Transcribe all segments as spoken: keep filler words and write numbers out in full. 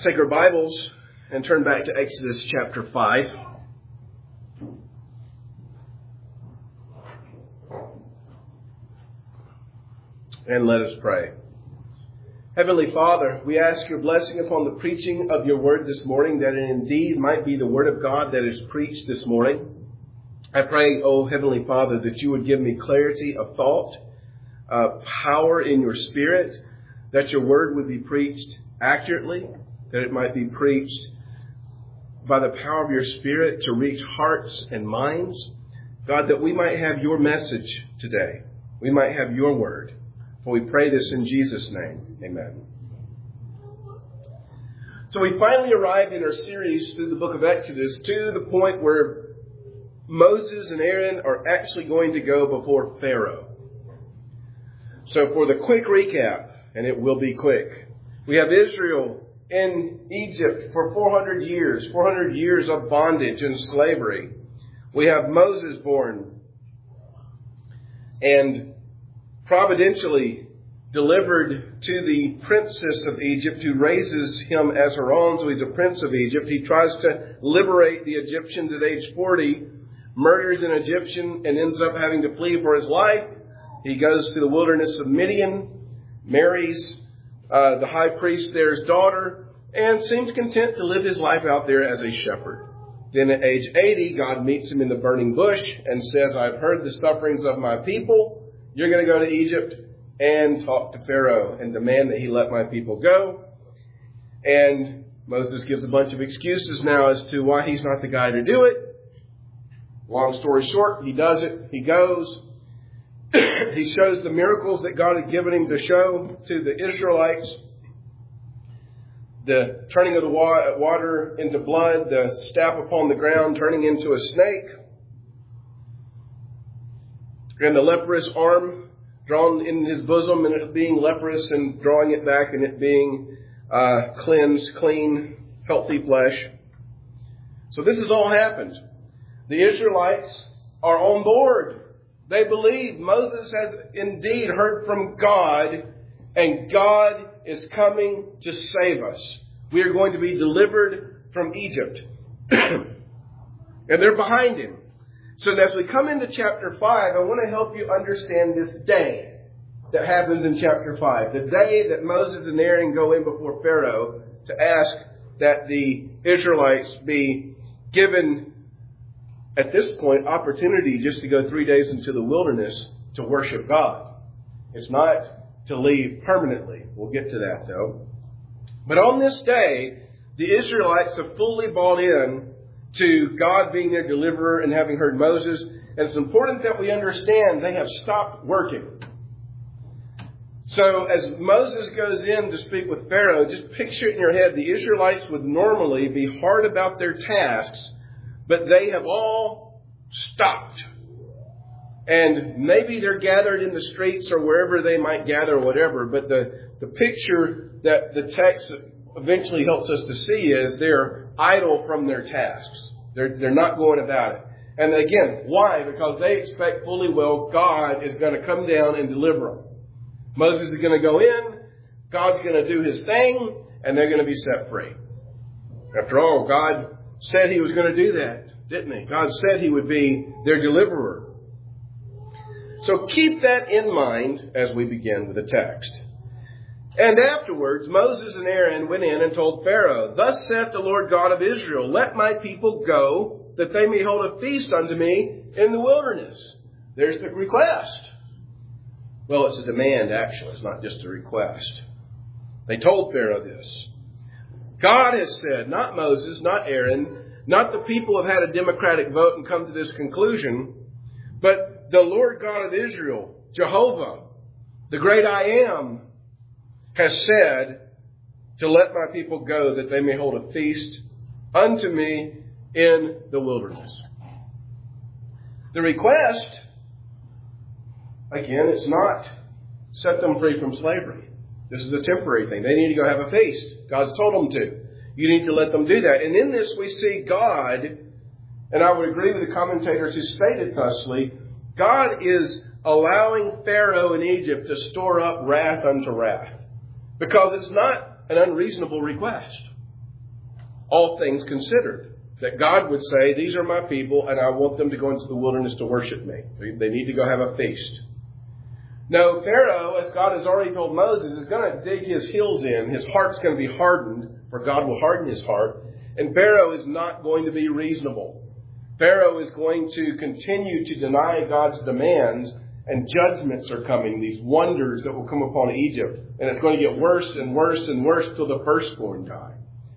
Let's take our Bibles and turn back to Exodus chapter five. And let us pray. Heavenly Father, we ask your blessing upon the preaching of your word this morning, that it indeed might be the word of God that is preached this morning. I pray, O Heavenly Father, that you would give me clarity of thought, uh, power in your spirit, that your word would be preached accurately, that it might be preached by the power of your Spirit to reach hearts and minds. God, that we might have your message today. We might have your word. For we pray this in Jesus' name. Amen. So we finally arrived in our series through the book of Exodus to the point where Moses and Aaron are actually going to go before Pharaoh. So for the quick recap, and it will be quick, we have Israel in Egypt for four hundred years, four hundred years of bondage and slavery. We have Moses born and providentially delivered to the princess of Egypt, who raises him as her own, so he's a prince of Egypt. He tries to liberate the Egyptians at age forty, murders an Egyptian, and ends up having to flee for his life. He goes to the wilderness of Midian, marries uh, the high priest there's daughter, and seems content to live his life out there as a shepherd. Then at age eighty, God meets him in the burning bush and says, I've heard the sufferings of my people. You're going to go to Egypt and talk to Pharaoh and demand that he let my people go. And Moses gives a bunch of excuses now as to why he's not the guy to do it. Long story short, he does it. He goes. He shows the miracles that God had given him to show to the Israelites. The turning of the water into blood, the staff upon the ground turning into a snake, and the leprous arm drawn in his bosom and it being leprous and drawing it back and it being uh, cleansed, clean, healthy flesh. So this has all happened. The Israelites are on board. They believe Moses has indeed heard from God, and God is coming to save us. We are going to be delivered from Egypt. And they're behind him. So as we come into chapter five, I want to help you understand this day that happens in chapter five. The day that Moses and Aaron go in before Pharaoh to ask that the Israelites be given, at this point, opportunity just to go three days into the wilderness to worship God. It's not to leave permanently. We'll get to that, though. But on this day, the Israelites have fully bought in to God being their deliverer and having heard Moses. And it's important that we understand they have stopped working. So as Moses goes in to speak with Pharaoh, just picture it in your head. The Israelites would normally be hard about their tasks, but they have all stopped. And maybe they're gathered in the streets or wherever they might gather or whatever. But the, the picture that the text eventually helps us to see is they're idle from their tasks. They're, they're not going about it. And again, why? Because they expect fully well God is going to come down and deliver them. Moses is going to go in. God's going to do his thing. And they're going to be set free. After all, God said he was going to do that, didn't he? God said he would be their deliverer. So keep that in mind as we begin with the text. And afterwards, Moses and Aaron went in and told Pharaoh, Thus saith the Lord God of Israel, Let my people go, that they may hold a feast unto me in the wilderness. There's the request. Well, it's a demand, actually. It's not just a request. They told Pharaoh this. God has said, not Moses, not Aaron, not the people have had a democratic vote and come to this conclusion, but the Lord God of Israel, Jehovah, the great I am, has said to let my people go that they may hold a feast unto me in the wilderness. The request, again, it's not set them free from slavery. This is a temporary thing. They need to go have a feast. God's told them to. You need to let them do that. And in this we see God, and I would agree with the commentators who stated thusly, God is allowing Pharaoh in Egypt to store up wrath unto wrath. Because it's not an unreasonable request. all things considered. That God would say, these are my people, and I want them to go into the wilderness to worship me. They need to go have a feast. No, Pharaoh, as God has already told Moses, is going to dig his heels in. His heart's going to be hardened, for God will harden his heart. And Pharaoh is not going to be reasonable. Pharaoh is going to continue to deny God's demands, and judgments are coming, these wonders that will come upon Egypt. And it's going to get worse and worse and worse till the firstborn die.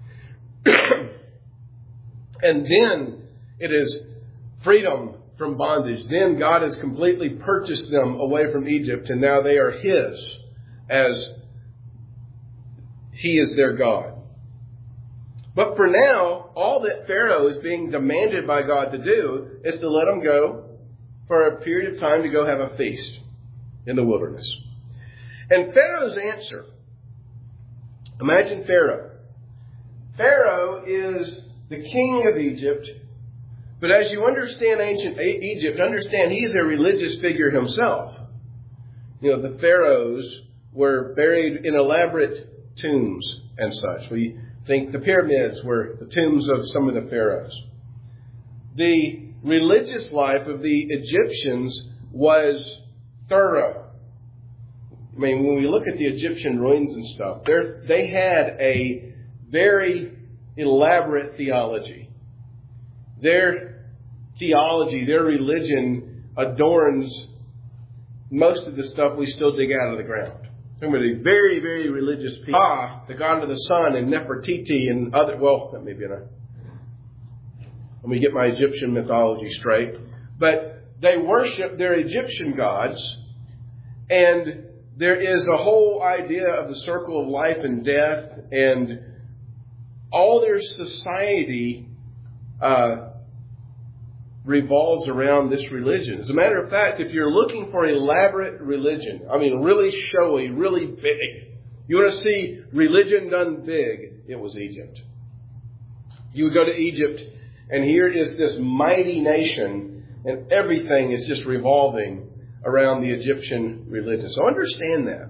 And then it is freedom from bondage. Then God has completely purchased them away from Egypt, and now they are His, as He is their God. But for now, all that Pharaoh is being demanded by God to do is to let them go for a period of time to go have a feast in the wilderness. And Pharaoh's answer, imagine Pharaoh. Pharaoh is the king of Egypt, but as you understand ancient Egypt, understand he's a religious figure himself. You know, the pharaohs were buried in elaborate tombs and such. We think the pyramids were the tombs of some of the pharaohs. The religious life of the Egyptians was thorough. I mean, when we look at the Egyptian ruins and stuff, they had a very elaborate theology. Their theology, their religion adorns most of the stuff we still dig out of the ground. Some of the very, very religious people. Ah, the god of the sun, and Nefertiti and other, well, that may be enough. Let me get my Egyptian mythology straight. But they worship their Egyptian gods, and there is a whole idea of the circle of life and death, and all their society uh, revolves around this religion. As a matter of fact, if you're looking for elaborate religion, I mean really showy, really big, you want to see religion done big, it was Egypt. You would go to Egypt, and here is this mighty nation, and everything is just revolving around the Egyptian religion. So understand that.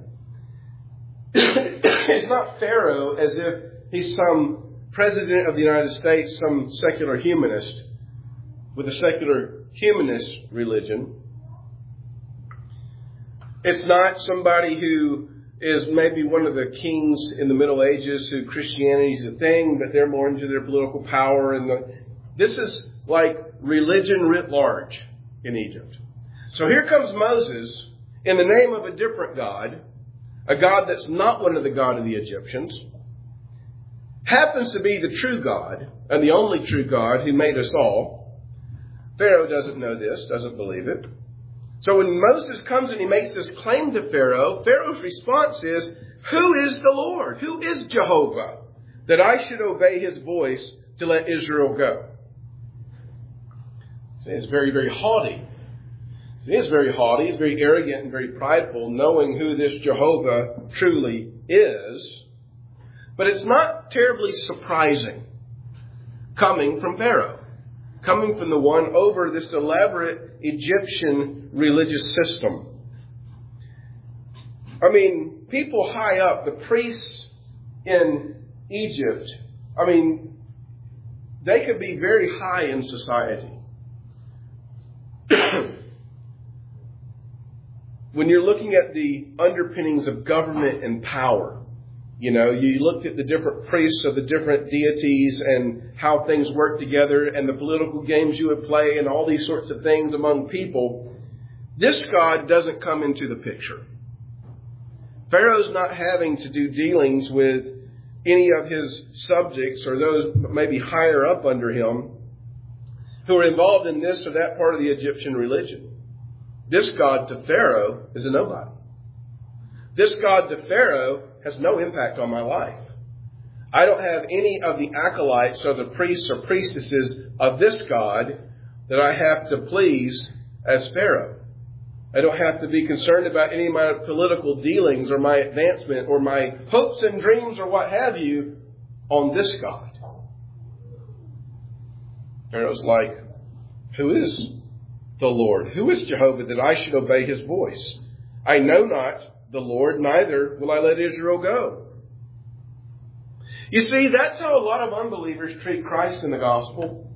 It's not Pharaoh as if he's some president of the United States, some secular humanist with a secular humanist religion. It's not somebody who is maybe one of the kings in the Middle Ages who Christianity is a thing, but they're more into their political power. And the, this is like religion writ large in Egypt. So here comes Moses in the name of a different God, a God that's not one of the God of the Egyptians, happens to be the true God and the only true God who made us all. Pharaoh doesn't know this, doesn't believe it. So when Moses comes and he makes this claim to Pharaoh, Pharaoh's response is, who is the Lord? Who is Jehovah that I should obey his voice to let Israel go? See, it's very, very haughty. See, it's very haughty. It's very arrogant and very prideful, knowing who this Jehovah truly is. But it's not terribly surprising coming from Pharaoh, coming from the one over this elaborate Egyptian religious system. I mean, people high up, the priests in Egypt, I mean, they could be very high in society. When you're looking at the underpinnings of government and power, you know, you looked at the different priests of the different deities and how things work together and the political games you would play and all these sorts of things among people. This God doesn't come into the picture. Pharaoh's not having to do dealings with any of his subjects or those maybe higher up under him who are involved in this or that part of the Egyptian religion. This God to Pharaoh is a nobody. This God to Pharaoh has no impact on my life. I don't have any of the acolytes or the priests or priestesses of this God that I have to please as Pharaoh. I don't have to be concerned about any of my political dealings or my advancement or my hopes and dreams or what have you on this God. Pharaoh's like, who is the Lord? Who is Jehovah that I should obey his voice? I know not the Lord, neither will I let Israel go. You see, that's how a lot of unbelievers treat Christ in the gospel.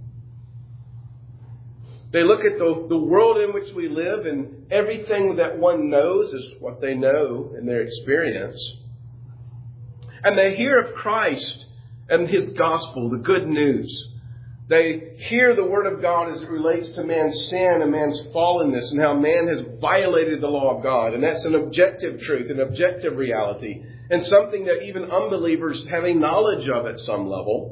They look at the, the world in which we live, and everything that one knows is what they know in their experience. And they hear of Christ and His gospel, the good news. They hear the Word of God as it relates to man's sin and man's fallenness and how man has violated the law of God. And that's an objective truth, an objective reality, and something that even unbelievers have a knowledge of at some level.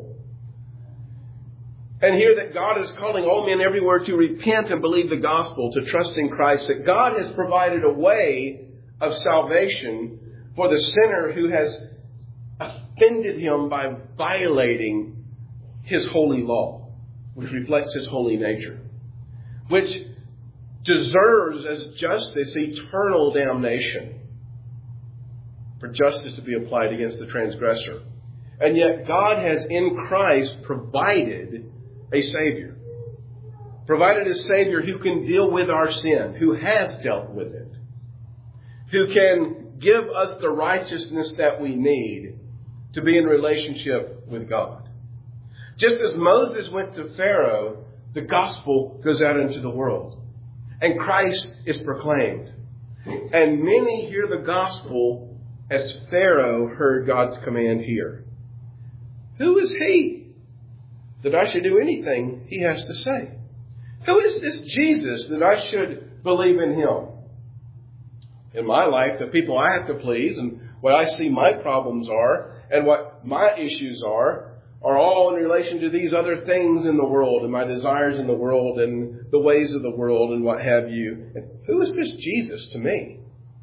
And hear that God is calling all men everywhere to repent and believe the gospel, to trust in Christ, that God has provided a way of salvation for the sinner who has offended Him by violating His holy law, which reflects His holy nature, which deserves as justice eternal damnation, for justice to be applied against the transgressor. And yet God has in Christ provided a Savior. Provided a Savior who can deal with our sin, who has dealt with it, who can give us the righteousness that we need to be in relationship with God. Just as Moses went to Pharaoh, the gospel goes out into the world, and Christ is proclaimed. And many hear the gospel as Pharaoh heard God's command here. Who is he that I should do anything He has to say? Who is this Jesus that I should believe in Him? In my life, the people I have to please and what I see my problems are and what my issues are, are all in relation to these other things in the world and my desires in the world and the ways of the world and what have you. And who is this Jesus to me?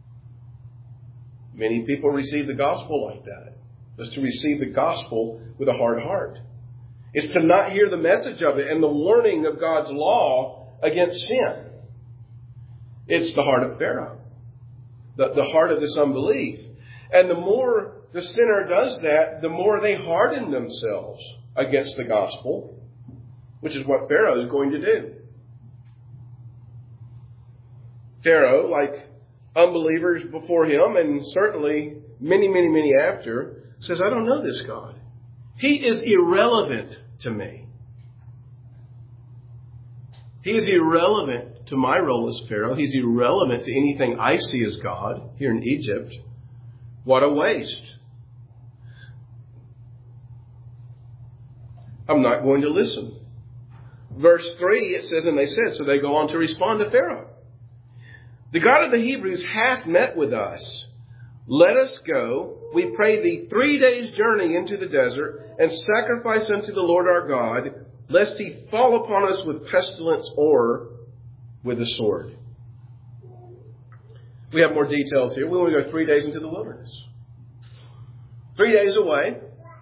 Many people receive the gospel like that. It's to receive the gospel with a hard heart. It's to not hear the message of it and the warning of God's law against sin. It's the heart of Pharaoh, the, the heart of this unbelief. And the more the sinner does that, the more they harden themselves against the gospel, which is what Pharaoh is going to do. Pharaoh, like unbelievers before him, and certainly many, many, many after, says, I don't know this God. He is irrelevant to me. He is irrelevant to my role as Pharaoh. He's irrelevant to anything I see as God here in Egypt. What a waste. I'm not going to listen. Verse three, it says, and they said, so they go on to respond to Pharaoh. The God of the Hebrews hath met with us. Let us go, we pray thee, three days' journey into the desert, and sacrifice unto the Lord our God, lest He fall upon us with pestilence or with the sword. We have more details here. We want to go three days into the wilderness. Three days away.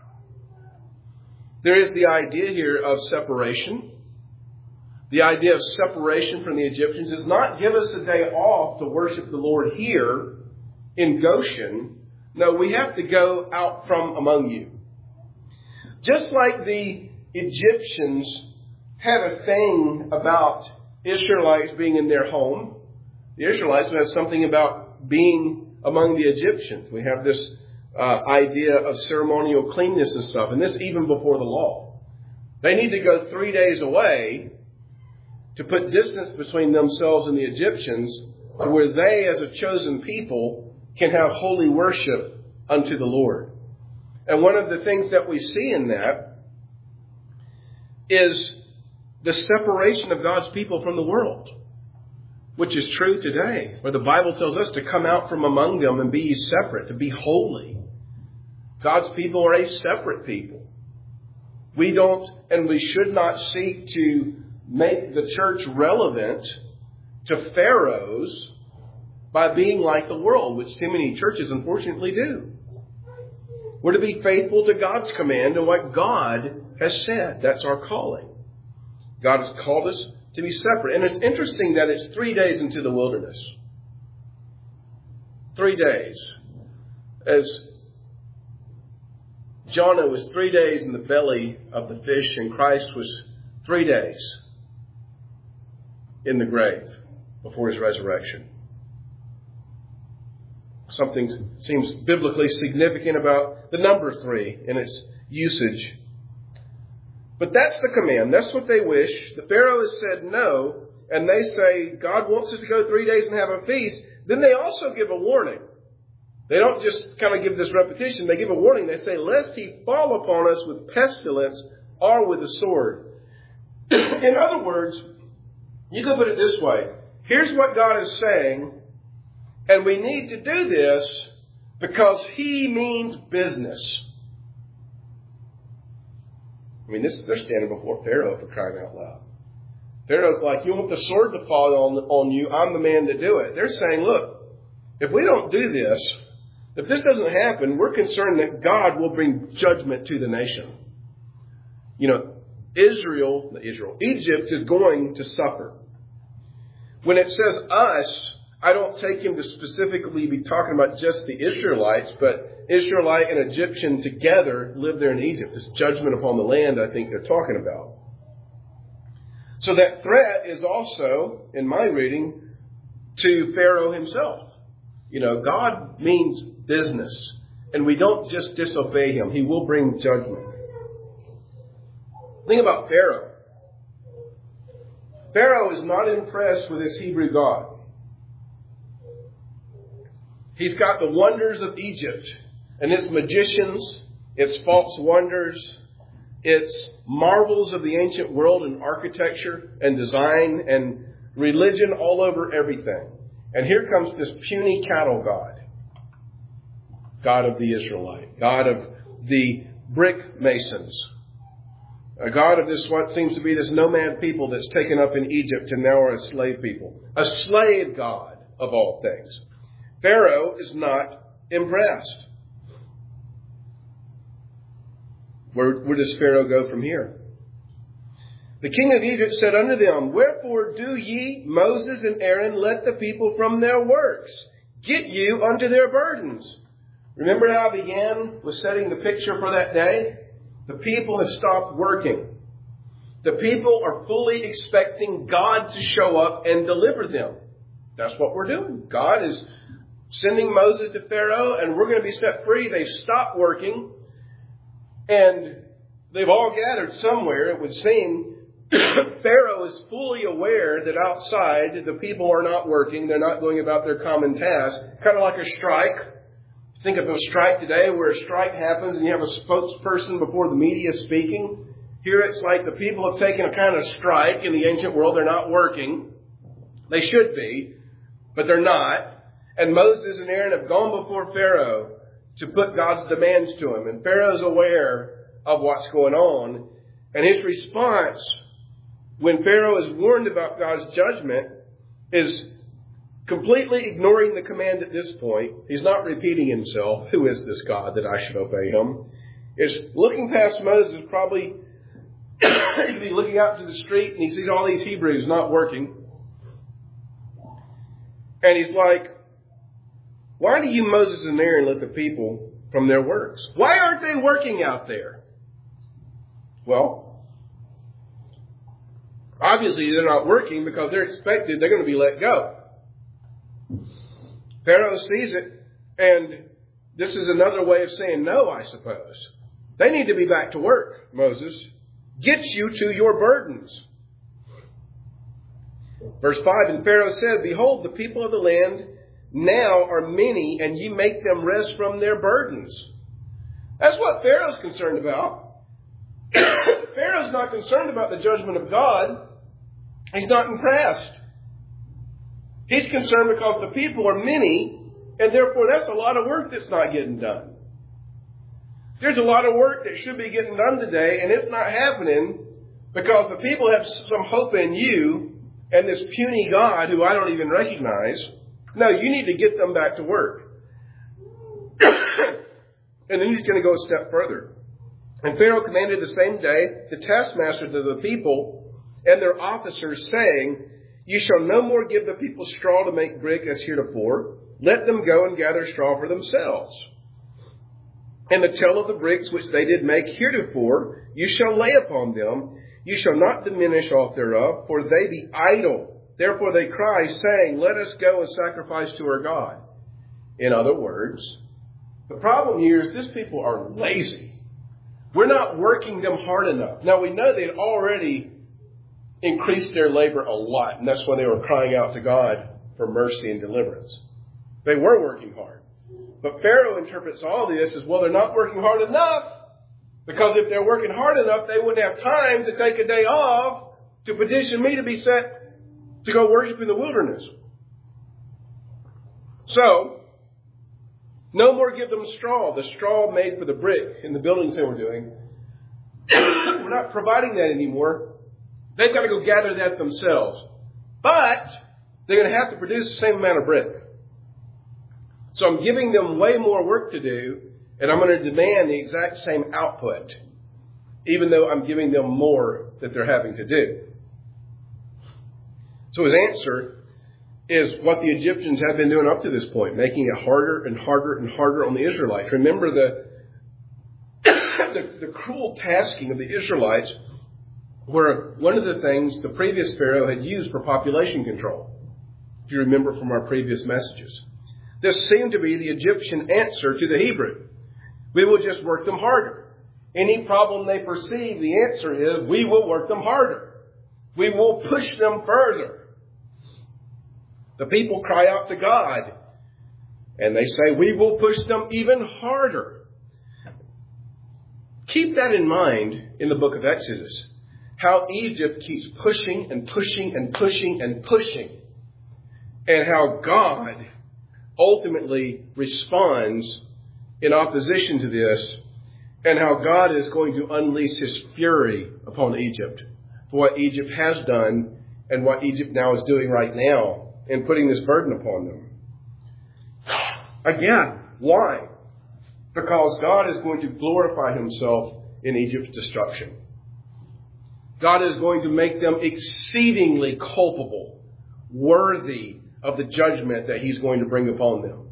There is the idea here of separation. The idea of separation from the Egyptians is not give us a day off to worship the Lord here in Goshen. No, we have to go out from among you. Just like the Egyptians had a thing about Israelites being in their home, the Israelites have something about being among the Egyptians. We have this uh, idea of ceremonial cleanness and stuff, and this even before the law. They need to go three days away to put distance between themselves and the Egyptians, to where they, as a chosen people, can have holy worship unto the Lord. And one of the things that we see in that is the separation of God's people from the world, which is true today, where the Bible tells us to come out from among them and be ye separate, to be holy. God's people are a separate people. We don't and we should not seek to make the church relevant to pharaohs by being like the world, which too many churches unfortunately do. We're to be faithful to God's command and what God has said. That's our calling. God has called us to be separate. And it's interesting that it's three days into the wilderness. Three days. As Jonah was three days in the belly of the fish, and Christ was three days in the grave before His resurrection. Something seems biblically significant about the number three and its usage. But that's the command. That's what they wish. The Pharaoh has said no, and they say, God wants us to go three days and have a feast. Then they also give a warning. They don't just kind of give this repetition. They give a warning. They say, lest he fall upon us with pestilence or with a sword. In other words, you can put it this way. Here's what God is saying, and we need to do this because he means business. I mean, this, they're standing before Pharaoh, for crying out loud. Pharaoh's like, you want the sword to fall on, on you, I'm the man to do it. They're saying, look, if we don't do this, if this doesn't happen, we're concerned that God will bring judgment to the nation. You know, Israel, Israel, Egypt is going to suffer. When it says us, I don't take him to specifically be talking about just the Israelites, but Israelite and Egyptian together live there in Egypt. This judgment upon the land, I think they're talking about. So that threat is also, in my reading, to Pharaoh himself. You know, God means business, and we don't just disobey him. He will bring judgment. Think about Pharaoh. Pharaoh is not impressed with his Hebrew God. He's got the wonders of Egypt and its magicians, its false wonders, its marvels of the ancient world in architecture and design and religion all over everything. And here comes this puny cattle god. God of the Israelite. God of the brick masons. A God of this, what seems to be this nomad people that's taken up in Egypt and now are a slave people. A slave God of all things. Pharaoh is not impressed. Where, where does Pharaoh go from here? The king of Egypt said unto them, wherefore do ye, Moses and Aaron, let the people from their works get you unto their burdens? Remember how I began with setting the picture for that day? The people have stopped working. The people are fully expecting God to show up and deliver them. That's what we're doing. God is sending Moses to Pharaoh, and we're going to be set free. They've stopped working, and they've all gathered somewhere, it would seem. Pharaoh is fully aware that outside the people are not working. They're not going about their common task. Kind of like a strike. Think of a strike today where a strike happens and you have a spokesperson before the media speaking. Here it's like the people have taken a kind of strike in the ancient world. They're not working. They should be, but they're not. And Moses and Aaron have gone before Pharaoh to put God's demands to him. And Pharaoh's aware of what's going on. And his response, when Pharaoh is warned about God's judgment, is completely ignoring the command at this point. He's not repeating himself. Who is this God that I should obey him? Is looking past Moses, probably he's looking out to the street and he sees all these Hebrews not working. And he's like, why do you, Moses and Aaron, let the people from their works? Why aren't they working out there? Well, obviously they're not working because they're expected they're going to be let go. Pharaoh sees it, and this is another way of saying no, I suppose. They need to be back to work, Moses. Get you to your burdens. Verse five, and Pharaoh said, behold, the people of the land now are many, and ye make them rest from their burdens. That's what Pharaoh's concerned about. Pharaoh's not concerned about the judgment of God. He's not impressed. He's concerned because the people are many, and therefore that's a lot of work that's not getting done. There's a lot of work that should be getting done today, and it's not happening because the people have some hope in you and this puny God who I don't even recognize. No, you need to get them back to work. And then he's going to go a step further. And Pharaoh commanded the same day the taskmasters of the people and their officers, saying, ye shall no more give the people straw to make brick as heretofore. Let them go and gather straw for themselves. And the tale of the bricks which they did make heretofore, you shall lay upon them. You shall not diminish aught thereof, for they be idle. Therefore they cry, saying, let us go and sacrifice to our God. In other words, the problem here is these people are lazy. We're not working them hard enough. Now, we know they'd already increased their labor a lot, and that's why they were crying out to God for mercy and deliverance. They were working hard. But Pharaoh interprets all this as, well, they're not working hard enough, because if they're working hard enough, they wouldn't have time to take a day off to petition me to be set to go worship in the wilderness. So, no more give them straw, the straw made for the brick in the buildings they were doing. We're not providing that anymore. They've got to go gather that themselves. But they're going to have to produce the same amount of brick. So I'm giving them way more work to do, and I'm going to demand the exact same output, even though I'm giving them more that they're having to do. So his answer is what the Egyptians have been doing up to this point, making it harder and harder and harder on the Israelites. Remember the, the, the cruel tasking of the Israelites were one of the things the previous Pharaoh had used for population control, if you remember from our previous messages. This seemed to be the Egyptian answer to the Hebrew. We will just work them harder. Any problem they perceive, the answer is, we will work them harder. We will push them further. The people cry out to God, and they say, we will push them even harder. Keep that in mind in the book of Exodus, how Egypt keeps pushing and pushing and pushing and pushing, and how God ultimately responds in opposition to this, and how God is going to unleash his fury upon Egypt for what Egypt has done and what Egypt now is doing right now, and putting this burden upon them. Again, why? Because God is going to glorify himself in Egypt's destruction. God is going to make them exceedingly culpable, worthy of the judgment that he's going to bring upon them.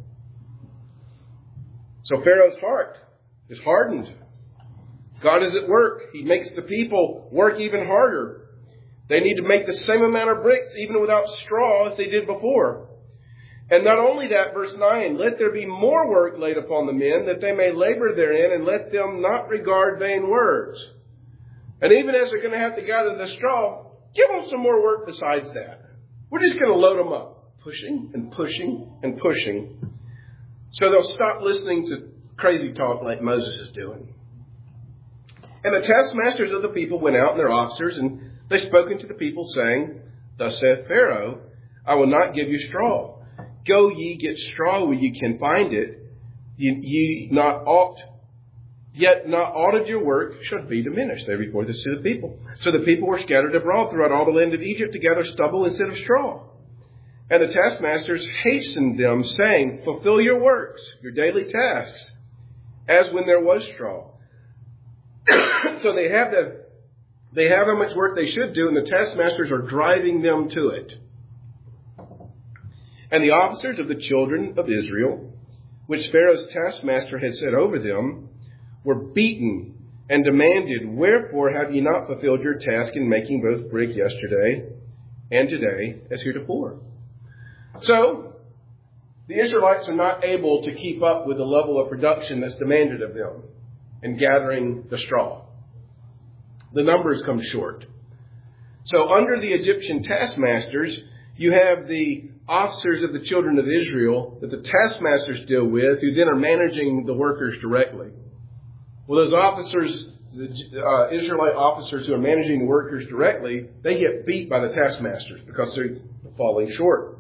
So Pharaoh's heart is hardened. God is at work. He makes the people work even harder. They need to make the same amount of bricks, even without straw, as they did before. And not only that, verse nine, let there be more work laid upon the men, that they may labor therein, and let them not regard vain words. And even as they're going to have to gather the straw, give them some more work besides that. We're just going to load them up, pushing and pushing and pushing, so they'll stop listening to crazy talk like Moses is doing. And the taskmasters of the people went out, and their officers, and they spoke unto the people, saying, thus saith Pharaoh, I will not give you straw. Go ye get straw where ye can find it. Ye, ye not ought, yet not aught of your work should be diminished. They report this to the people. So the people were scattered abroad throughout all the land of Egypt to gather stubble instead of straw. And the taskmasters hastened them, saying, fulfill your works, your daily tasks, as when there was straw. So they have the They have how much work they should do, and the taskmasters are driving them to it. And the officers of the children of Israel, which Pharaoh's taskmaster had set over them, were beaten and demanded, wherefore have ye not fulfilled your task in making both brick yesterday and today as heretofore? So, the Israelites are not able to keep up with the level of production that's demanded of them in gathering the straw. The numbers come short. So under the Egyptian taskmasters, you have the officers of the children of Israel that the taskmasters deal with, who then are managing the workers directly. Well, those officers, the uh, Israelite officers who are managing the workers directly, they get beat by the taskmasters because they're falling short.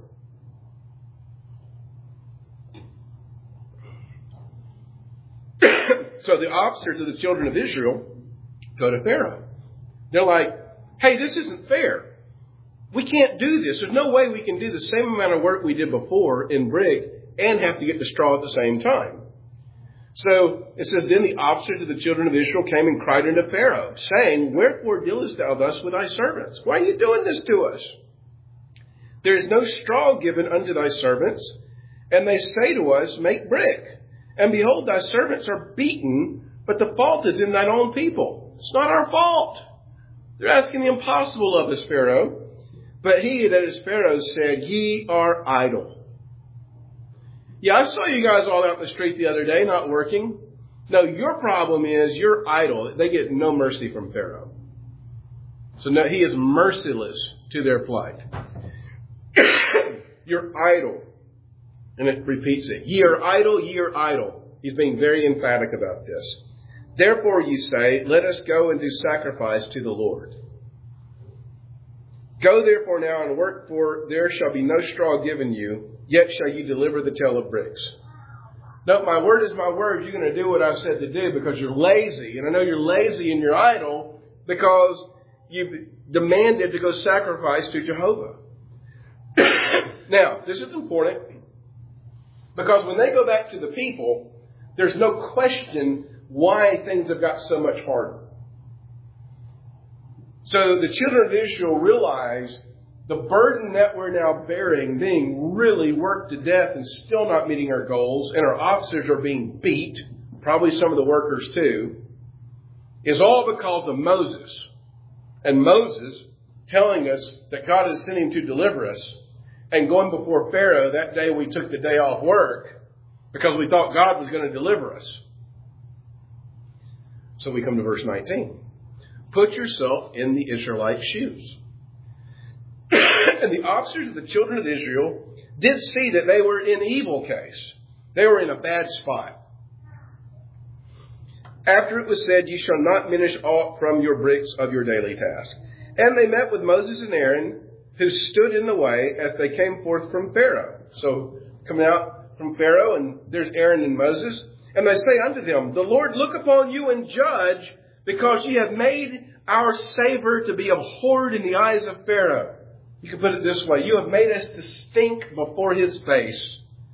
So the officers of the children of Israel go to Pharaoh. They're like, hey, this isn't fair. We can't do this. There's no way we can do the same amount of work we did before in brick and have to get the straw at the same time. So it says, then the officers of the children of Israel came and cried unto Pharaoh, saying, wherefore dealest thou thus with thy servants? Why are you doing this to us? There is no straw given unto thy servants, and they say to us, make brick. And behold, thy servants are beaten, but the fault is in thine own people. It's not our fault. They're asking the impossible of us, Pharaoh. But he, that is Pharaoh, said, ye are idle. Yeah, I saw you guys all out in the street the other day, not working. No, your problem is you're idle. They get no mercy from Pharaoh. So no, he is merciless to their plight. You're idle. And it repeats it. Ye are idle, ye are idle. He's being very emphatic about this. Therefore you say, let us go and do sacrifice to the Lord. Go therefore now and work, for there shall be no straw given you, yet shall you deliver the tale of bricks. No, my word is my word. You're going to do what I've said to do because you're lazy. And I know you're lazy and you're idle because you've demanded to go sacrifice to Jehovah. Now, this is important because when they go back to the people, there's no question why things have got so much harder. So the children of Israel realize the burden that we're now bearing, being really worked to death and still not meeting our goals, and our officers are being beat, probably some of the workers too, is all because of Moses. And Moses telling us that God is sending him to deliver us, and going before Pharaoh that day we took the day off work because we thought God was going to deliver us. So we come to verse nineteen. Put yourself in the Israelite shoes. And the officers of the children of Israel did see that they were in evil case. They were in a bad spot. After it was said, you shall not diminish aught from your bricks of your daily task. And they met with Moses and Aaron, who stood in the way as they came forth from Pharaoh. So coming out from Pharaoh, and there's Aaron and Moses. And they say unto them, the Lord look upon you and judge, because ye have made our savor to be abhorred in the eyes of Pharaoh. You can put it this way. You have made us to stink before his face,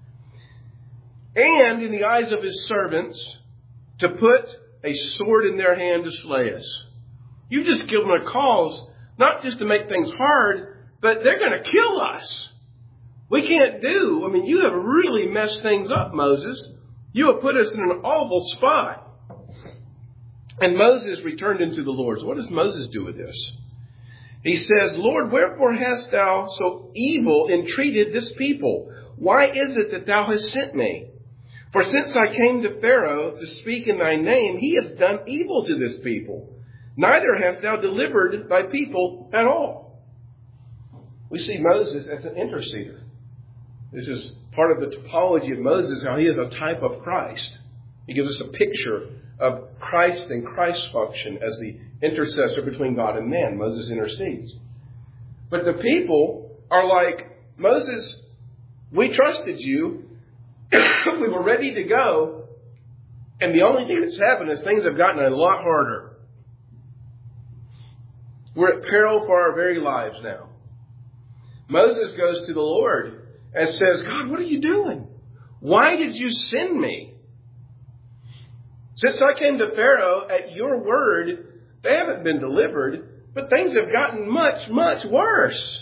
and in the eyes of his servants, to put a sword in their hand to slay us. You just give them a cause, not just to make things hard, but they're going to kill us. We can't do. I mean, you have really messed things up, Moses. You have put us in an awful spot. And Moses returned unto the Lord. So what does Moses do with this? He says, Lord, wherefore hast thou so evil entreated this people? Why is it that thou hast sent me? For since I came to Pharaoh to speak in thy name, he hath done evil to this people. Neither hast thou delivered thy people at all. We see Moses as an interceder. This is part of the typology of Moses, how he is a type of Christ. He gives us a picture of Christ and Christ's function as the intercessor between God and man. Moses intercedes. But the people are like, Moses, we trusted you. We were ready to go. And the only thing that's happened is things have gotten a lot harder. We're at peril for our very lives now. Moses goes to the Lord and says, God, what are you doing? Why did you send me? Since I came to Pharaoh at your word, they haven't been delivered, but things have gotten much, much worse.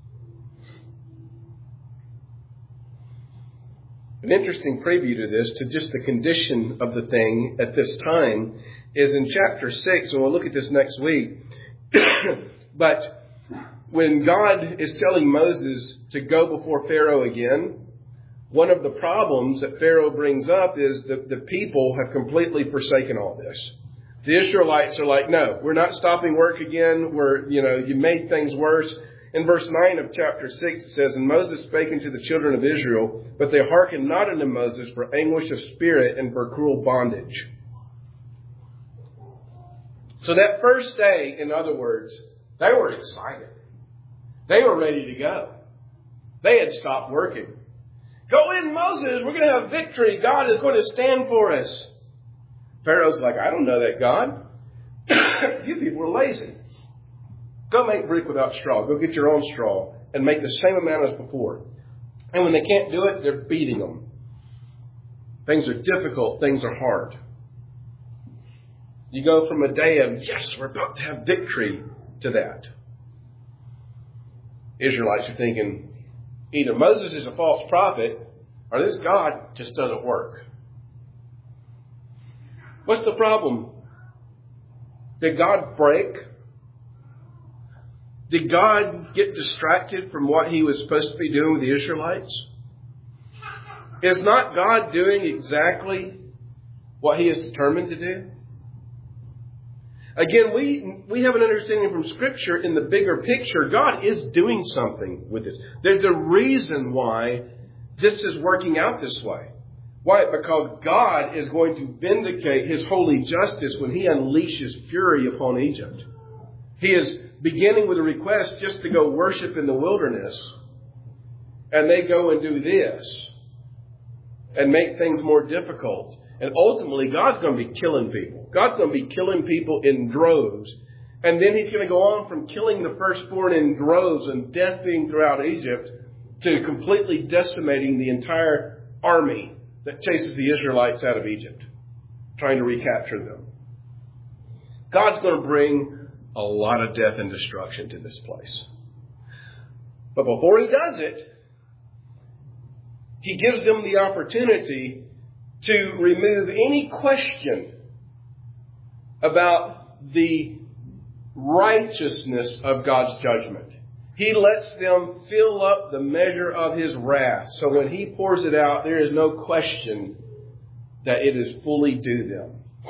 An interesting preview to this, to just the condition of the thing at this time, is in chapter six, and we'll look at this next week. But when God is telling Moses to go before Pharaoh again, one of the problems that Pharaoh brings up is that the people have completely forsaken all this. The Israelites are like, no, we're not stopping work again. We're, you know, you made things worse. In verse nine of chapter six, it says, And Moses spake unto the children of Israel, but they hearkened not unto Moses for anguish of spirit and for cruel bondage. So that first day, in other words, they were excited. They were ready to go. They had stopped working. Go in, Moses. We're going to have victory. God is going to stand for us. Pharaoh's like, I don't know that God. You people are lazy. Go make brick without straw. Go get your own straw and make the same amount as before. And when they can't do it, they're beating them. Things are difficult. Things are hard. You go from a day of, yes, we're about to have victory, to that. Israelites are thinking, either Moses is a false prophet or this God just doesn't work. What's the problem? Did God break? Did God get distracted from what he was supposed to be doing with the Israelites? Is not God doing exactly what He is determined to do? Again, we we have an understanding from Scripture in the bigger picture. God is doing something with this. There's a reason why this is working out this way. Why? Because God is going to vindicate His holy justice when He unleashes fury upon Egypt. He is beginning with a request just to go worship in the wilderness. And they go and do this and make things more difficult. And ultimately, God's going to be killing people. God's going to be killing people in droves. And then He's going to go on from killing the firstborn in droves and death being throughout Egypt to completely decimating the entire army that chases the Israelites out of Egypt, trying to recapture them. God's going to bring a lot of death and destruction to this place. But before He does it, He gives them the opportunity to remove any question about the righteousness of God's judgment. He lets them fill up the measure of His wrath. So when He pours it out, there is no question that it is fully due them.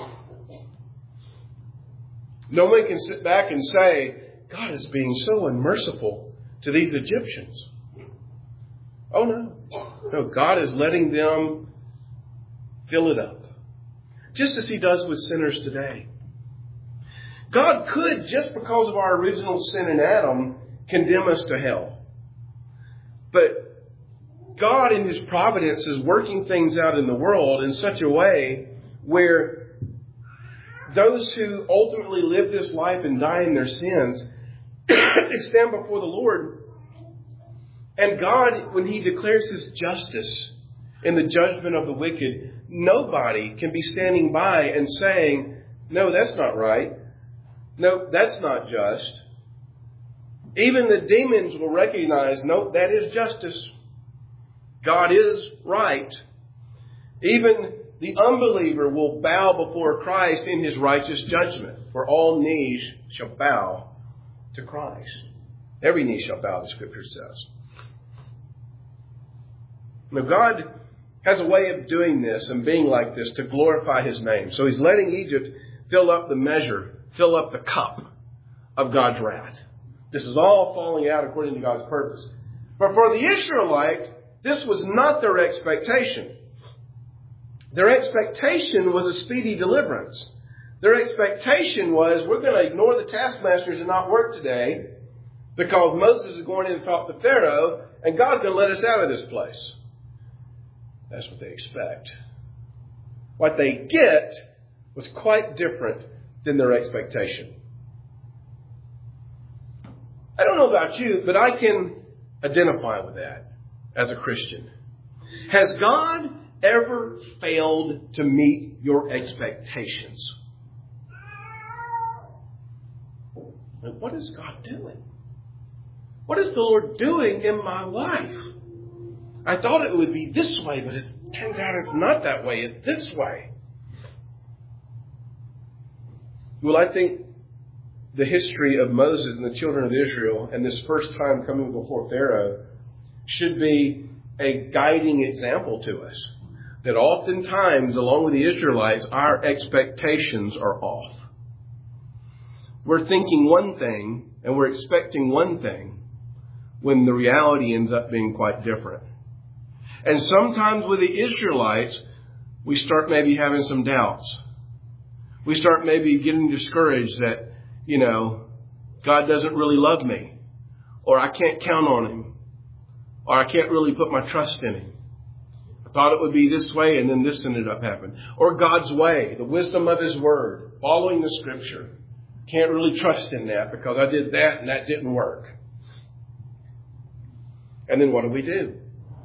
No one can sit back and say, God is being so unmerciful to these Egyptians. Oh no. No, God is letting them fill it up. Just as He does with sinners today. God could, just because of our original sin in Adam, condemn us to hell. But God in His providence is working things out in the world in such a way where those who ultimately live this life and die in their sins stand before the Lord. And God, when He declares His justice in the judgment of the wicked, nobody can be standing by and saying, no, that's not right. No, that's not just. Even the demons will recognize, no, that is justice. God is right. Even the unbeliever will bow before Christ in His righteous judgment. For all knees shall bow to Christ. Every knee shall bow, the Scripture says. Now, God has a way of doing this and being like this to glorify His name. So He's letting Egypt fill up the measure, fill up the cup of God's wrath. This is all falling out according to God's purpose. But for the Israelite, this was not their expectation. Their expectation was a speedy deliverance. Their expectation was, we're going to ignore the taskmasters and not work today because Moses is going in and talk to Pharaoh and God's going to let us out of this place. That's what they expect. What they get was quite different than their expectation. I don't know about you, but I can identify with that as a Christian. Has God ever failed to meet your expectations? What is God doing? What is the Lord doing in my life? I thought it would be this way, but it turns out it's not that way. It's this way. Well, I think the history of Moses and the children of Israel and this first time coming before Pharaoh should be a guiding example to us. That oftentimes, along with the Israelites, our expectations are off. We're thinking one thing and we're expecting one thing when the reality ends up being quite different. And sometimes with the Israelites, we start maybe having some doubts. We start maybe getting discouraged that, you know, God doesn't really love me. Or I can't count on Him. Or I can't really put my trust in Him. I thought it would be this way and then this ended up happening. Or God's way, the wisdom of His Word, following the Scripture. Can't really trust in that because I did that and that didn't work. And then what do we do?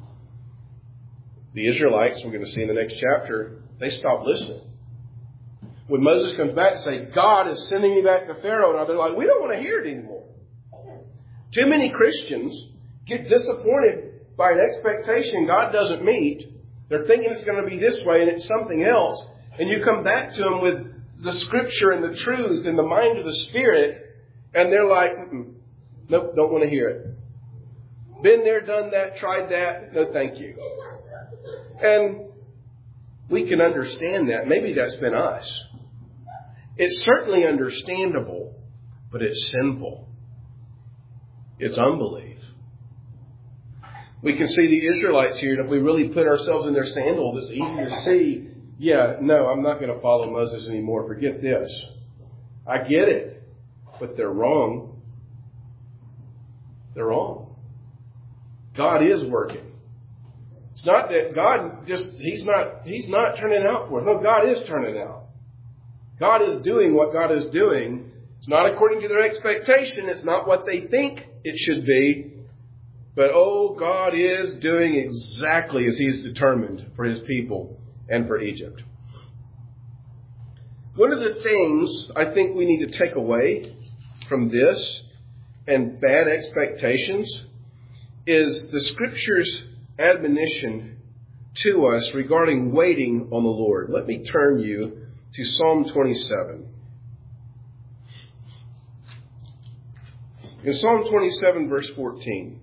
The Israelites, we're going to see in the next chapter, they stop listening. When Moses comes back and says, God is sending me back to Pharaoh, and they're like, we don't want to hear it anymore. Too many Christians get disappointed by an expectation God doesn't meet. They're thinking it's going to be this way and it's something else. And you come back to them with the Scripture and the truth and the mind of the Spirit, and they're like, Mm-mm, nope, don't want to hear it. Been there, done that, tried that. No, thank you. And we can understand that. Maybe that's been us. It's certainly understandable, but it's sinful. It's unbelief. We can see the Israelites here, and if we really put ourselves in their sandals, it's easy to see, yeah, no, I'm not going to follow Moses anymore. Forget this. I get it, but they're wrong. They're wrong. God is working. It's not that God just, He's not, He's not turning out for us. No, God is turning out. God is doing what God is doing. It's not according to their expectation. It's not what they think it should be. But, oh, God is doing exactly as He's determined for His people and for Egypt. One of the things I think we need to take away from this and bad expectations is the Scripture's admonition to us regarding waiting on the Lord. Let me turn you to Psalm twenty-seven. In Psalm twenty-seven, verse fourteen,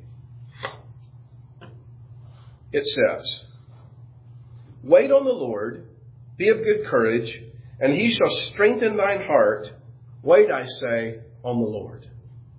it says, "Wait on the Lord, be of good courage, and He shall strengthen thine heart. Wait, I say, on the Lord."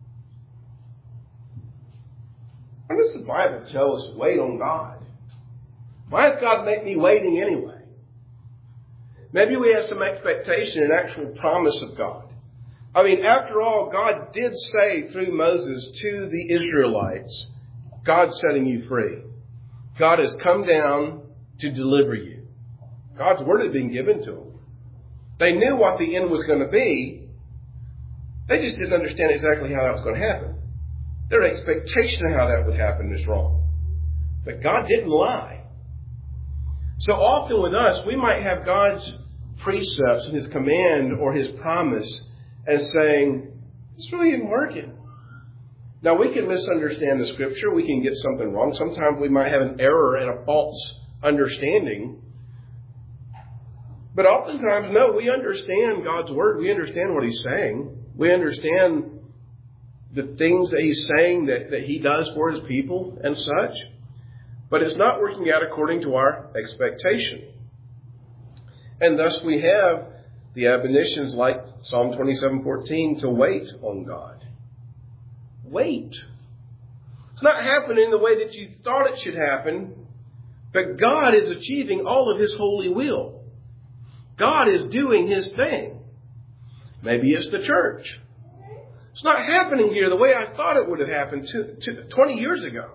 Why does the Bible tell us wait on God? Why does God make me waiting anyway? Maybe we have some expectation and actual promise of God. I mean, after all, God did say through Moses to the Israelites, God's setting you free. God has come down to deliver you. God's word had been given to them. They knew what the end was going to be. They just didn't understand exactly how that was going to happen. Their expectation of how that would happen is wrong. But God didn't lie. So often with us, we might have God's precepts and His command or His promise as saying, it's really isn't working. Now, we can misunderstand the Scripture. We can get something wrong. Sometimes we might have an error and a false understanding. But oftentimes, no, we understand God's Word. We understand what He's saying. We understand the things that He's saying that, that He does for His people and such. But it's not working out according to our expectation. And thus we have the admonitions like Psalm twenty-seven fourteen to wait on God. Wait. It's not happening the way that you thought it should happen, but God is achieving all of His holy will. God is doing His thing. Maybe it's the church. It's not happening here the way I thought it would have happened two, two, twenty years ago.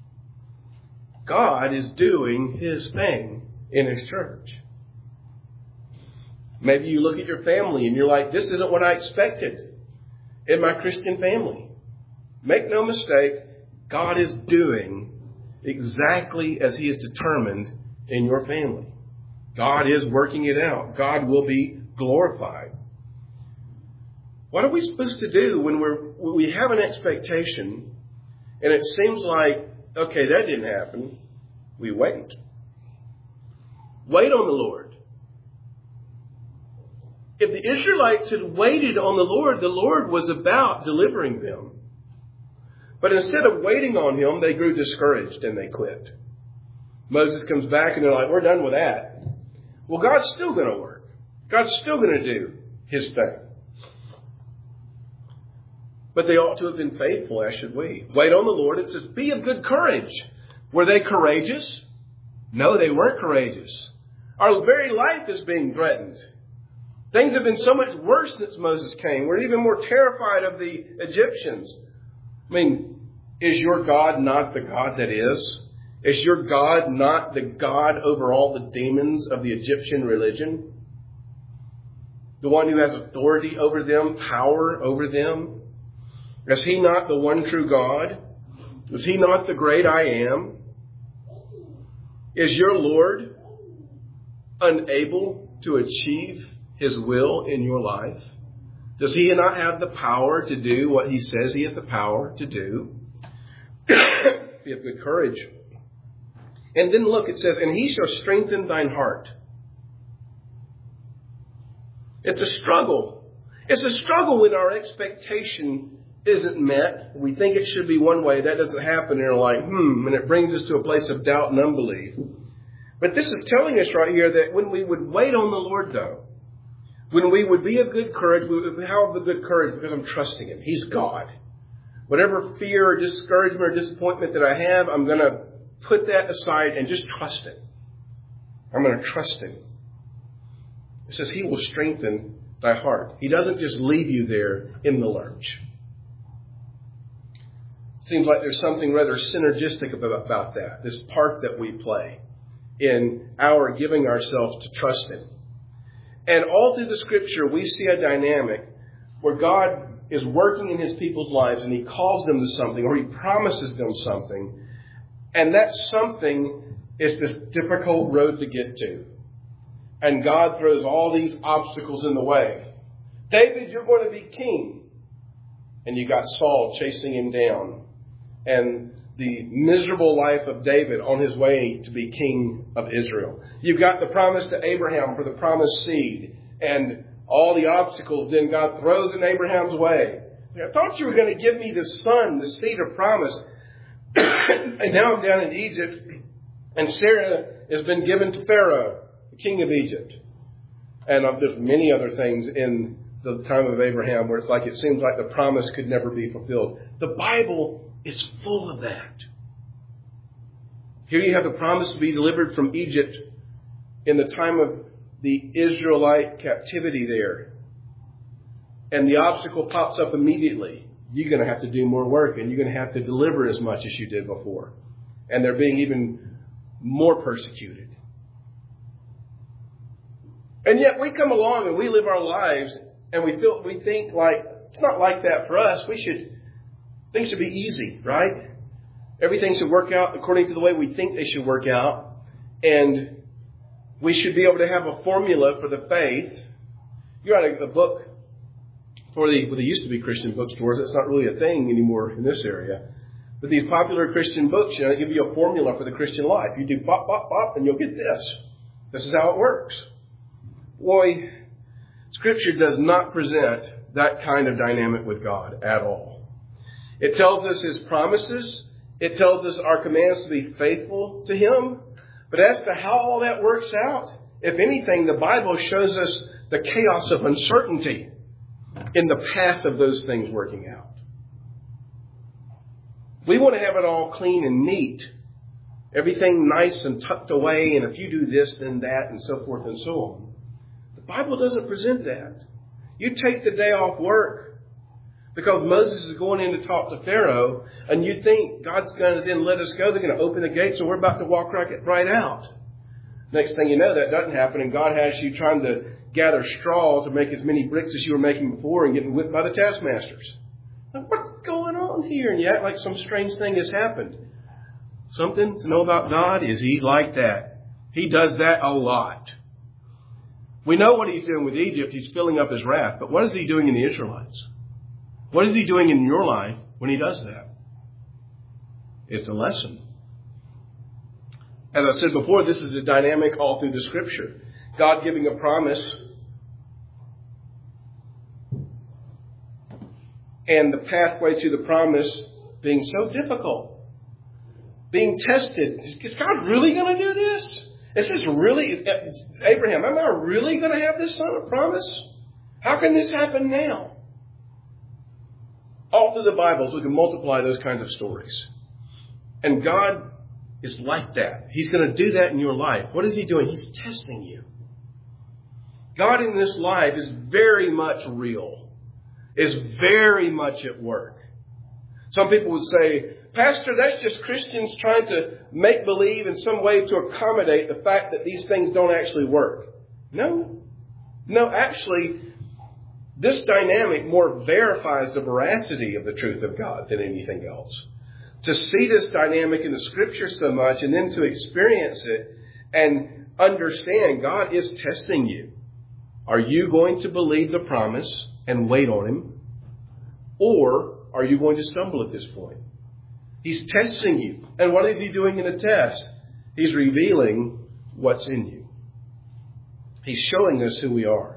God is doing His thing in His church. Maybe you look at your family and you're like, this isn't what I expected in my Christian family. Make no mistake, God is doing exactly as He has determined in your family. God is working it out. God will be glorified. What are we supposed to do when we're when we have an expectation and it seems like, okay, that didn't happen? We wait. Wait on the Lord. If the Israelites had waited on the Lord, the Lord was about delivering them. But instead of waiting on Him, they grew discouraged and they quit. Moses comes back and they're like, we're done with that. Well, God's still going to work. God's still going to do His thing. But they ought to have been faithful, as should we. Wait on the Lord. It says, be of good courage. Were they courageous? No, they weren't courageous. Our very life is being threatened. Things have been so much worse since Moses came. We're even more terrified of the Egyptians. I mean, is your God not the God that is? Is your God not the God over all the demons of the Egyptian religion? The one who has authority over them, power over them? Is He not the one true God? Is He not the great I am? Is your Lord unable to achieve His will in your life? Does He not have the power to do what He says He has the power to do? Be of good courage. And then look, it says, and He shall strengthen thine heart. It's a struggle. It's a struggle when our expectation isn't met. We think it should be one way. That doesn't happen. And we're like, hmm. And it brings us to a place of doubt and unbelief. But this is telling us right here that when we would wait on the Lord, though, when we would be of good courage, we would have the good courage because I'm trusting Him. He's God. Whatever fear or discouragement or disappointment that I have, I'm going to put that aside and just trust Him. I'm going to trust Him. It says He will strengthen thy heart. He doesn't just leave you there in the lurch. Seems like there's something rather synergistic about, about that, this part that we play in our giving ourselves to trust Him. And all through the Scripture, we see a dynamic where God is working in His people's lives and He calls them to something or He promises them something. And that something is this difficult road to get to. And God throws all these obstacles in the way. David, you're going to be king. And you got Saul chasing him down. And the miserable life of David on his way to be king of Israel. You've got the promise to Abraham for the promised seed. And all the obstacles then God throws in Abraham's way. I thought you were going to give me the son, the seed of promise. And now I'm down in Egypt. And Sarah has been given to Pharaoh, the king of Egypt. And there's many other things in the time of Abraham where it's like it seems like the promise could never be fulfilled. The Bible is full of that. Here you have the promise to be delivered from Egypt in the time of the Israelite captivity there. And the obstacle pops up immediately. You're going to have to do more work and you're going to have to deliver as much as you did before. And they're being even more persecuted. And yet we come along and we live our lives and we feel, we think like, it's not like that for us. We should, things should be easy, right? Everything should work out according to the way we think they should work out. And we should be able to have a formula for the faith. You write a book for the, well, they used to be Christian bookstores. It's not really a thing anymore in this area. But these popular Christian books, you know, they give you a formula for the Christian life. You do pop, pop, pop, and you'll get this. This is how it works. Boy, Scripture does not present that kind of dynamic with God at all. It tells us His promises. It tells us our commands to be faithful to Him. But as to how all that works out, if anything, the Bible shows us the chaos of uncertainty in the path of those things working out. We want to have it all clean and neat. Everything nice and tucked away. And if you do this, then that, and so forth and so on. The Bible doesn't present that. You take the day off work because Moses is going in to talk to Pharaoh, and you think God's going to then let us go. They're going to open the gates and we're about to walk right, right out. Next thing you know, that doesn't happen, and God has you trying to gather straw to make as many bricks as you were making before and getting whipped by the taskmasters. Like, what's going on here? And you act like some strange thing has happened. Something to know about God is He's like that. He does that a lot. We know what He's doing with Egypt. He's filling up His wrath. But what is He doing in the Israelites? What is He doing in your life when He does that? It's a lesson. As I said before, this is the dynamic all through the Scripture. God giving a promise and the pathway to the promise being so difficult. Being tested. Is God really going to do this? Is this really, Abraham, am I really going to have this son of promise? How can this happen now? All through the Bibles, we can multiply those kinds of stories. And God is like that. He's going to do that in your life. What is He doing? He's testing you. God in this life is very much real. Is very much at work. Some people would say, Pastor, that's just Christians trying to make believe in some way to accommodate the fact that these things don't actually work. No. No, actually, this dynamic more verifies the veracity of the truth of God than anything else. To see this dynamic in the Scripture so much and then to experience it and understand God is testing you. Are you going to believe the promise and wait on Him? Or are you going to stumble at this point? He's testing you. And what is He doing in the test? He's revealing what's in you. He's showing us who we are.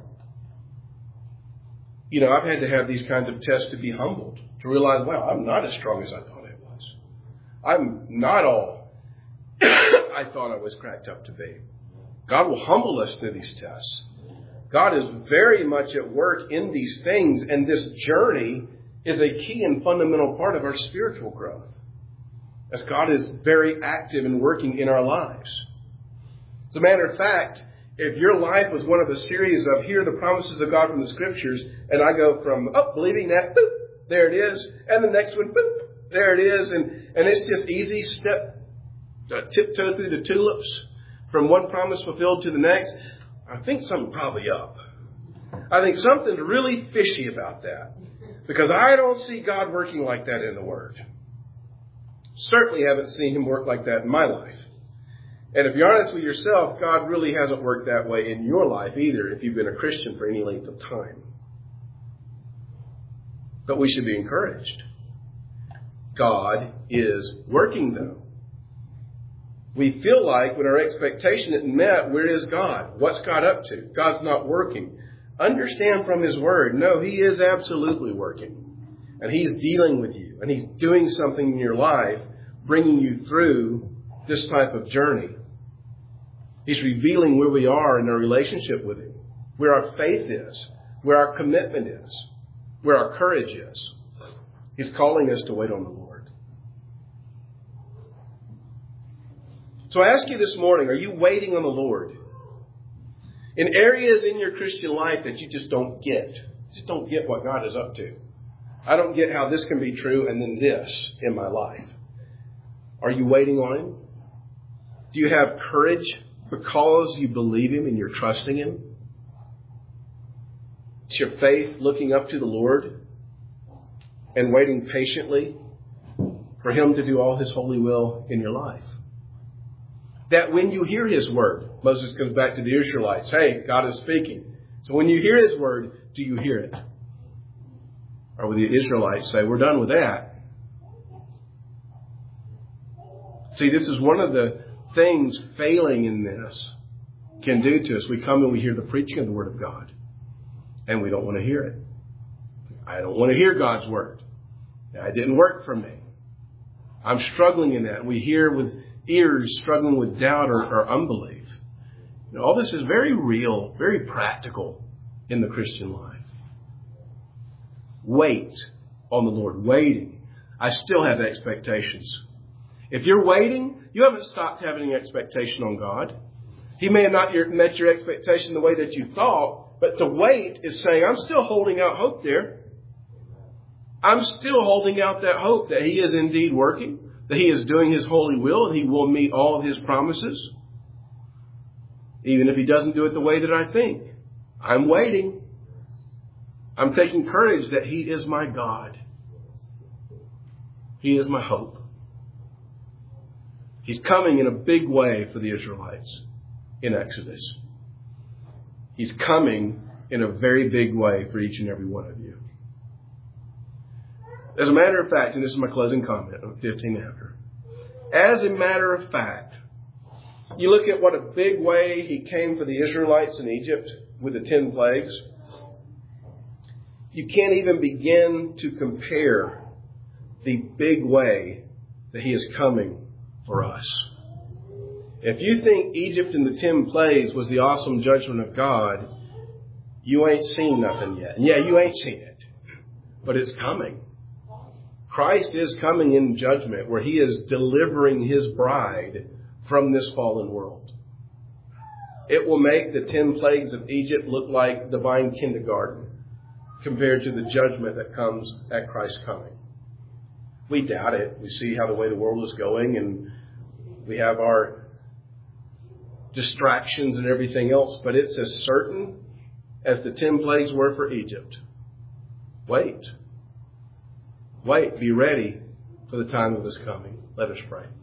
You know, I've had to have these kinds of tests to be humbled. To realize, wow, I'm not as strong as I thought I was. I'm not all. I thought I was cracked up to be. God will humble us through these tests. God is very much at work in these things, and this journey is a key and fundamental part of our spiritual growth, as God is very active and working in our lives. As a matter of fact, if your life was one of a series of here are the promises of God from the Scriptures, and I go from, oh, believing that, boop, there it is, and the next one, boop, there it is, and, and it's just easy step, uh, tiptoe through the tulips from one promise fulfilled to the next, I think something's probably up. I think something's really fishy about that, because I don't see God working like that in the Word. Certainly haven't seen Him work like that in my life. And if you're honest with yourself, God really hasn't worked that way in your life either, if you've been a Christian for any length of time. But we should be encouraged. God is working, though. We feel like when our expectation isn't met, where is God? What's God up to? God's not working. Understand from His Word, no, He is absolutely working. And He's dealing with you. And He's doing something in your life, bringing you through this type of journey. He's revealing where we are in our relationship with Him, where our faith is, where our commitment is, where our courage is. He's calling us to wait on the Lord. So I ask you this morning, are you waiting on the Lord? In areas in your Christian life that you just don't get, just don't get what God is up to. I don't get how this can be true and then this in my life. Are you waiting on Him? Do you have courage because you believe Him and you're trusting Him? Is your faith looking up to the Lord and waiting patiently for Him to do all His holy will in your life? That when you hear His word, Moses comes back to the Israelites, hey, God is speaking. So when you hear His word, do you hear it? Or will the Israelites say, we're done with that? See, this is one of the things failing in this can do to us. We come and we hear the preaching of the Word of God, and we don't want to hear it. I don't want to hear God's Word. That didn't work for me. I'm struggling in that. We hear with ears struggling with doubt or, or unbelief. You know, all this is very real, very practical in the Christian life. Wait on the Lord. Waiting. I still have expectations. If you're waiting, you haven't stopped having an expectation on God. He may have not met your expectation the way that you thought, but to wait is saying, I'm still holding out hope there. I'm still holding out that hope that He is indeed working, that He is doing His holy will, and He will meet all of His promises. Even if He doesn't do it the way that I think. I'm waiting. I'm taking courage that He is my God. He is my hope. He's coming in a big way for the Israelites in Exodus. He's coming in a very big way for each and every one of you. As a matter of fact, and this is my closing comment on fifteen after. As a matter of fact, you look at what a big way He came for the Israelites in Egypt with the ten plagues. You can't even begin to compare the big way that He is coming for us. If you think Egypt and the ten plagues was the awesome judgment of God, you ain't seen nothing yet. And yeah, you ain't seen it. But it's coming. Christ is coming in judgment where He is delivering His bride from this fallen world. It will make the ten plagues of Egypt look like divine kindergarten compared to the judgment that comes at Christ's coming. We doubt it. We see how the way the world is going, and we have our distractions and everything else, but it's as certain as the ten plagues were for Egypt. Wait. Wait. Be ready for the time of His coming. Let us pray.